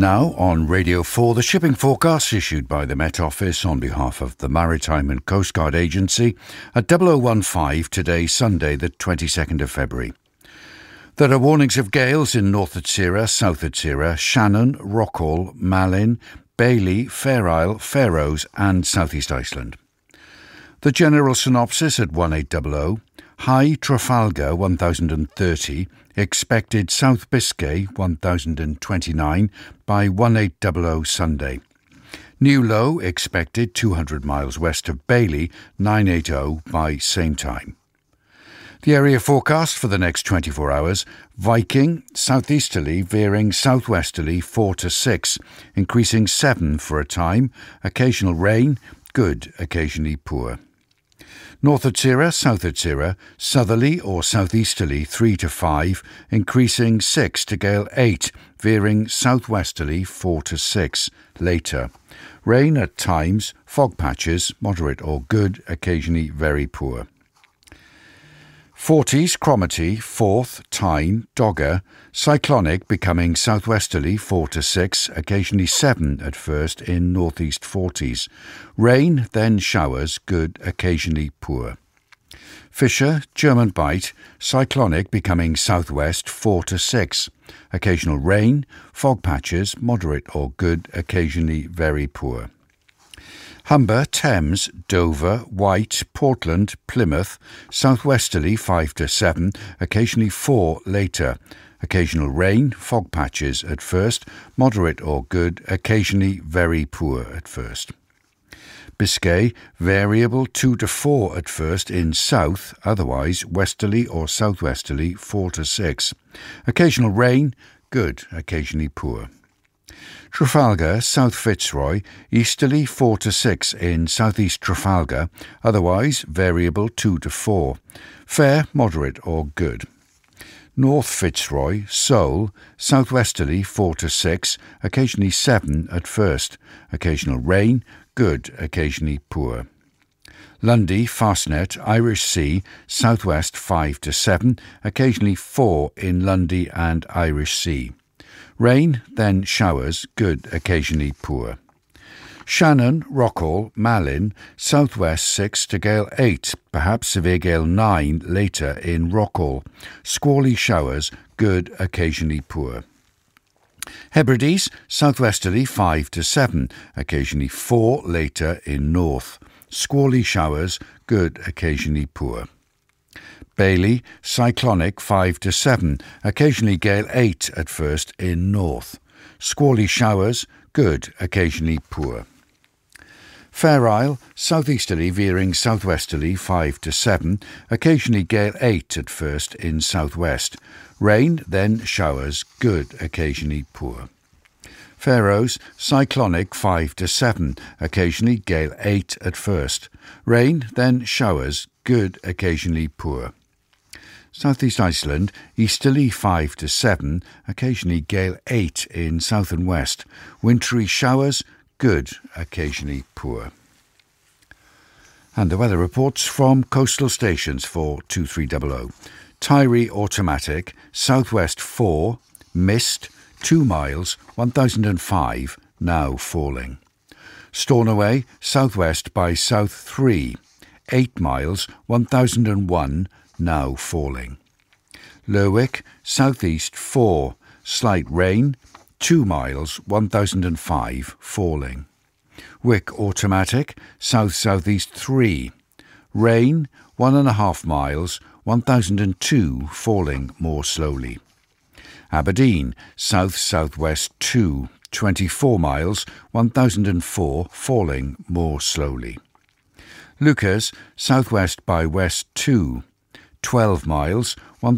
Now on Radio 4, the shipping forecast issued by the Met Office on behalf of the Maritime and Coast Guard Agency at 0015 today, Sunday, the 22nd of February. There are warnings of gales in North Atsira, South Atsira, Shannon, Rockall, Malin, Bailey, Fair Isle, Faroes and South East Iceland. The general synopsis at 1800, high Trafalgar 1030, expected South Biscay 1029 by 1800 Sunday. New low expected 200 miles west of Bailey 980 by same time. The area forecast for the next 24 hours, Viking, southeasterly veering southwesterly 4 to 6, increasing 7 for a time, occasional rain, good, occasionally poor. North Atsira, South Atsira, southerly or southeasterly 3 to 5, increasing 6 to gale 8, veering southwesterly 4 to 6, later. Rain at times, fog patches, moderate or good, occasionally very poor. Forties, Cromarty, 4th, Tyne, Dogger, cyclonic becoming southwesterly 4 to 6, occasionally 7 at first in northeast 40s. Rain, then showers, good, occasionally poor. Fisher, German Bight, cyclonic becoming southwest 4 to 6, occasional rain, fog patches, moderate or good, occasionally very poor. Humber, Thames, Dover, White, Portland, Plymouth, southwesterly 5 to 7, occasionally 4 later. Occasional rain, fog patches at first, moderate or good, occasionally very poor at first. Biscay, variable 2 to 4 at first in south, otherwise westerly or southwesterly 4 to 6. Occasional rain, good, occasionally poor. Trafalgar, South Fitzroy, easterly 4 to 6 in southeast Trafalgar, otherwise variable 2 to 4. Fair, moderate or good. North Fitzroy, Seoul, southwesterly 4 to 6, occasionally 7 at first. Occasional rain, good, occasionally poor. Lundy, Fastnet, Irish Sea, southwest 5 to 7, occasionally 4 in Lundy and Irish Sea. Rain, then showers, good, occasionally poor. Shannon, Rockall, Malin, southwest 6 to gale 8, perhaps severe gale 9 later in Rockall. Squally showers, good, occasionally poor. Hebrides, southwesterly 5 to 7, occasionally 4 later in north. Squally showers, good, occasionally poor. Bailey, cyclonic 5 to 7, occasionally gale 8 at first in north. Squally showers, good, occasionally poor. Fair Isle, southeasterly veering southwesterly 5 to 7, occasionally gale 8 at first in southwest. Rain, then showers, good, occasionally poor. Faroes, cyclonic 5 to 7, occasionally gale 8 at first. Rain, then showers, good, occasionally poor. South East Iceland, easterly 5 to 7, occasionally gale 8 in south and west. Wintry showers, good, occasionally poor. And the weather reports from coastal stations for 2300. Tyree automatic, southwest 4, mist, 2 miles, 1005, now falling. Stornoway, southwest by south 3, 8 miles, 1001, now falling. Lerwick, southeast 4, slight rain, 2 miles, 1005, falling. Wick automatic, south-southeast 3, rain, 1.5 miles, 1002, falling more slowly. Aberdeen, south-southwest 2, 24 miles, 1004, falling more slowly. Lucas, southwest by west 2, 12 miles,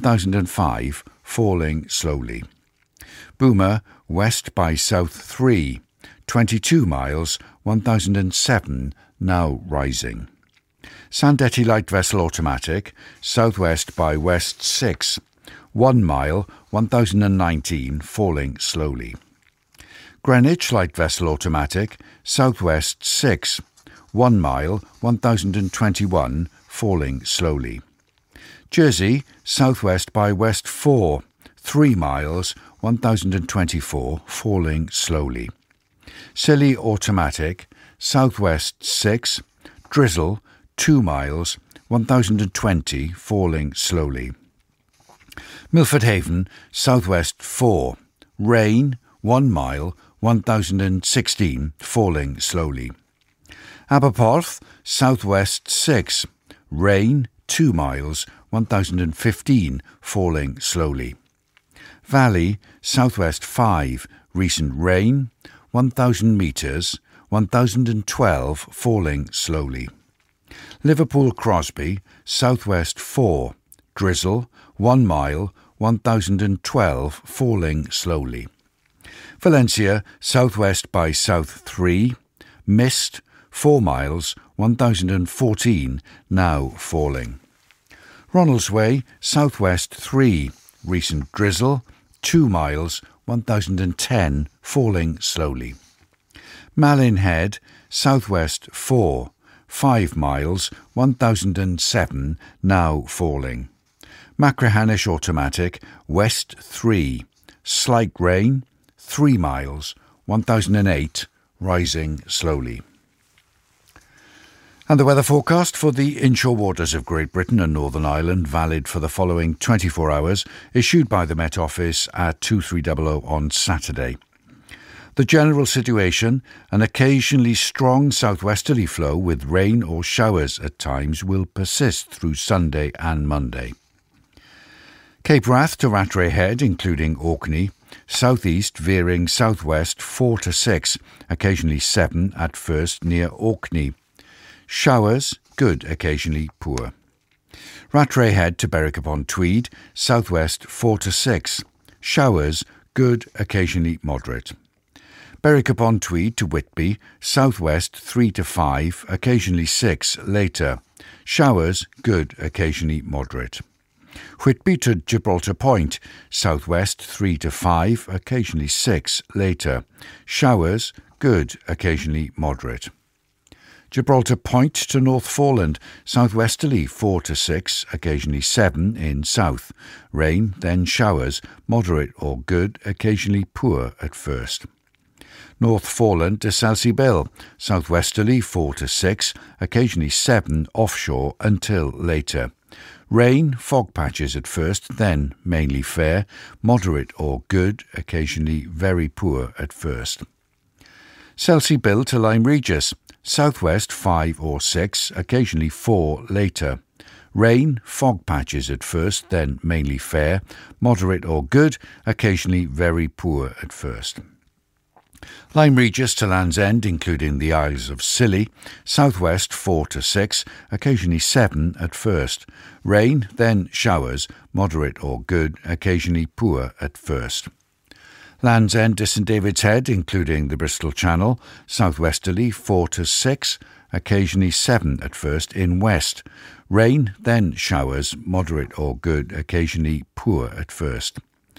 1005, falling slowly. Boomer, west by south 3, 22 miles, 1007, now rising. Sandetti light vessel automatic, southwest by west 6, 1 mile, 1019, falling slowly. Greenwich light vessel automatic, southwest 6, 1 mile, 1021, falling slowly. Jersey, southwest by west 4, 3 miles, 1024, falling slowly. Scilly automatic, southwest 6, drizzle 2 miles, 1020, falling slowly. Milford Haven, southwest 4, rain 1 mile, 1016, falling slowly. Aberporth, southwest 6, rain 2 miles, 1015, falling slowly. Valley, southwest 5, recent rain, 1000 metres, 1012, falling slowly. Liverpool Crosby, southwest 4, drizzle 1 mile, 1012, falling slowly. Valencia, southwest by south 3, mist 4 miles, 1014, now falling. Ronaldsway, southwest 3, recent drizzle 2 miles, 1010, falling slowly. Malin Head, southwest 4, 5 miles, 1007, now falling. Machrihanish automatic, west 3, slight rain 3 miles, 1008, rising slowly. And the weather forecast for the inshore waters of Great Britain and Northern Ireland, valid for the following 24 hours, issued by the Met Office at 2300 on Saturday. The general situation, an occasionally strong southwesterly flow with rain or showers at times, will persist through Sunday and Monday. Cape Wrath to Rattray Head, including Orkney, southeast veering southwest 4 to 6, occasionally 7 at first near Orkney. Showers, good, occasionally poor. Rattray Head to Berwick-upon-Tweed, southwest 4 to 6. Showers, good, occasionally moderate. Berwick-upon-Tweed to Whitby, southwest 3 to 5, occasionally 6 later. Showers, good, occasionally moderate. Whitby to Gibraltar Point, southwest 3 to 5, occasionally 6 later. Showers, good, occasionally moderate. Gibraltar Point to North Foreland, southwesterly 4 to 6, occasionally 7 in south. Rain, then showers, moderate or good, occasionally poor at first. North Foreland to Selsey Bill, southwesterly 4 to 6, occasionally 7 offshore until later. Rain, fog patches at first, then mainly fair, moderate or good, occasionally very poor at first. Selsey Bill to Lyme Regis, southwest 5 or 6, occasionally 4 later. Rain, fog patches at first, then mainly fair, moderate or good, occasionally very poor at first. Lyme Regis to Land's End, including the Isles of Scilly, southwest 4 to 6, occasionally 7 at first. Rain, then showers, moderate or good, occasionally poor at first. Land's End to St David's Head, including the Bristol Channel, southwesterly 4 to 6, occasionally 7 at first in west. Rain, then showers, moderate or good, occasionally poor at first.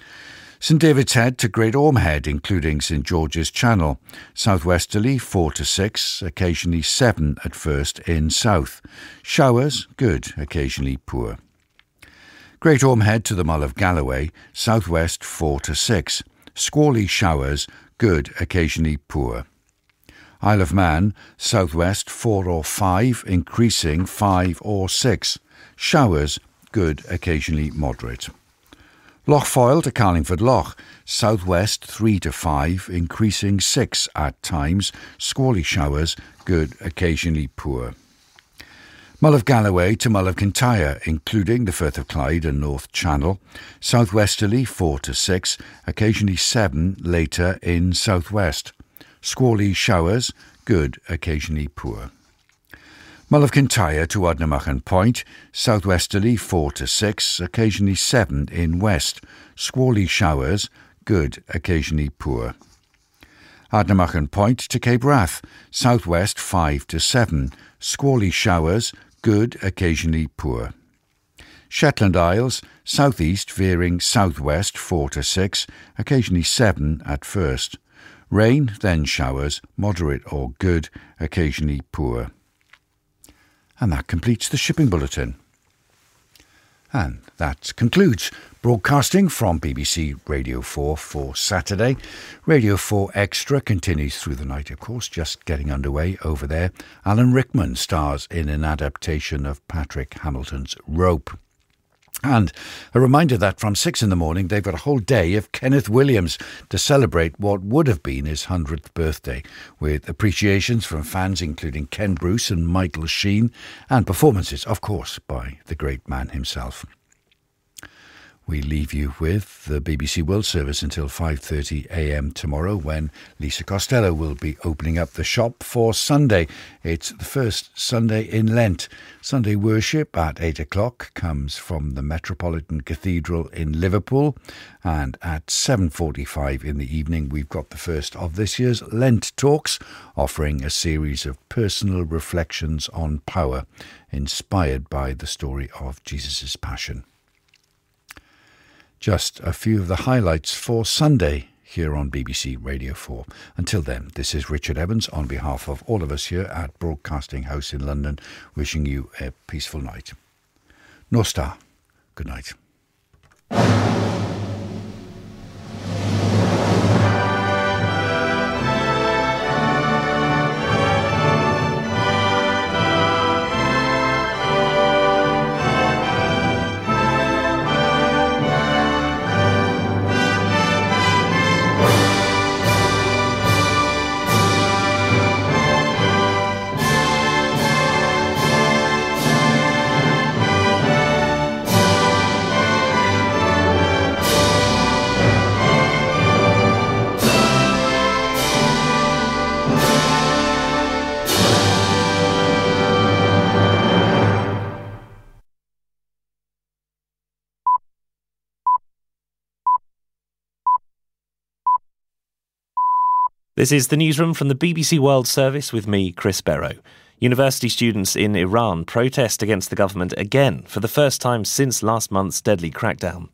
St David's Head to Great Orme Head, including St George's Channel, southwesterly 4 to 6, occasionally 7 at first in south. Showers, good, occasionally poor. Great Orme Head to the Mull of Galloway, southwest 4 to 6. Squally showers, good, occasionally poor. Isle of Man, southwest 4 or 5, increasing 5 or 6. Showers, good, occasionally moderate. Lochfoyle to Carlingford Loch, southwest 3 to 5, increasing 6 at times. Squally showers, good, occasionally poor. Mull of Galloway to Mull of Kintyre, including the Firth of Clyde and North Channel, southwesterly 4 to 6, occasionally 7 later in southwest. Squally showers, good, occasionally poor. Mull of Kintyre to Ardnamurchan Point, southwesterly 4 to 6, occasionally 7 in west. Squally showers, good, occasionally poor. Ardnamurchan Point to Cape Wrath, southwest 5 to 7, squally showers, good, occasionally poor. Shetland Isles, southeast veering southwest 4 to 6, occasionally 7 at first. Rain, then showers, moderate or good, occasionally poor. And that completes the shipping bulletin. And that concludes broadcasting from BBC Radio 4 for Saturday. Radio 4 Extra continues through the night, of course, just getting underway over there. Alan Rickman stars in an adaptation of Patrick Hamilton's Rope. And a reminder that from 6 in the morning, they've got a whole day of Kenneth Williams to celebrate what would have been his 100th birthday, with appreciations from fans including Ken Bruce and Michael Sheen, and performances, of course, by the great man himself. We leave you with the BBC World Service until 5:30 a.m. tomorrow, when Lisa Costello will be opening up the shop for Sunday. It's the first Sunday in Lent. Sunday worship at 8 o'clock comes from the Metropolitan Cathedral in Liverpool, and at 7:45 in the evening we've got the first of this year's Lent Talks, offering a series of personal reflections on power, inspired by the story of Jesus' Passion. Just a few of the highlights for Sunday here on BBC Radio 4. Until then, this is Richard Evans on behalf of all of us here at Broadcasting House in London, wishing you a peaceful night. Nostar, good night. This is the newsroom from the BBC World Service with me, Chris Barrow. University students in Iran protest against the government again for the first time since last month's deadly crackdown.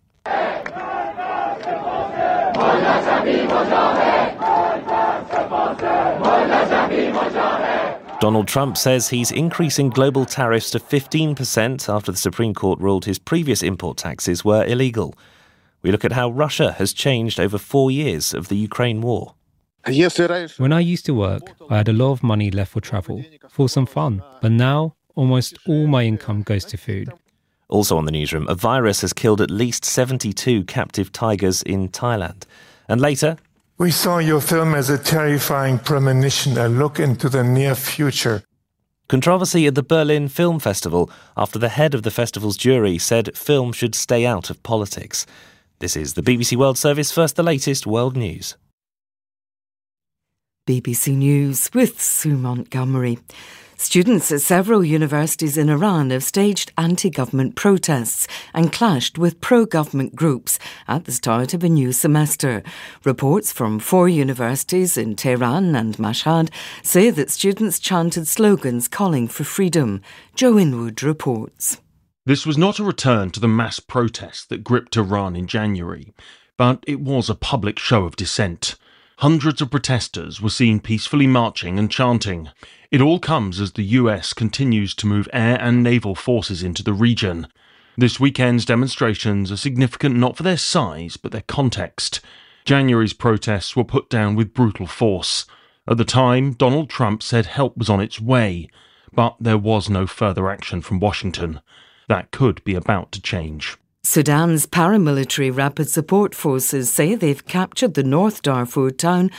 Donald Trump says he's increasing global tariffs to 15% after the Supreme Court ruled his previous import taxes were illegal. We look at how Russia has changed over 4 years of the Ukraine war. When I used to work, I had a lot of money left for travel, for some fun. But now, almost all my income goes to food. Also on the newsroom, a virus has killed at least 72 captive tigers in Thailand. And later... We saw your film as a terrifying premonition, a look into the near future. Controversy at the Berlin Film Festival after the head of the festival's jury said film should stay out of politics. This is the BBC World Service, first the latest world news. BBC News with Sue Montgomery. Students at several universities in Iran have staged anti-government protests and clashed with pro-government groups at the start of a new semester. Reports from 4 universities in Tehran and Mashhad say that students chanted slogans calling for freedom. Joe Inwood reports. This was not a return to the mass protests that gripped Iran in January, but it was a public show of dissent. Hundreds of protesters were seen peacefully marching and chanting. It all comes as the US continues to move air and naval forces into the region. This weekend's demonstrations are significant not for their size, but their context. January's protests were put down with brutal force. At the time, Donald Trump said help was on its way, but there was no further action from Washington. That could be about to change. Sudan's paramilitary rapid support forces say they've captured the North Darfur town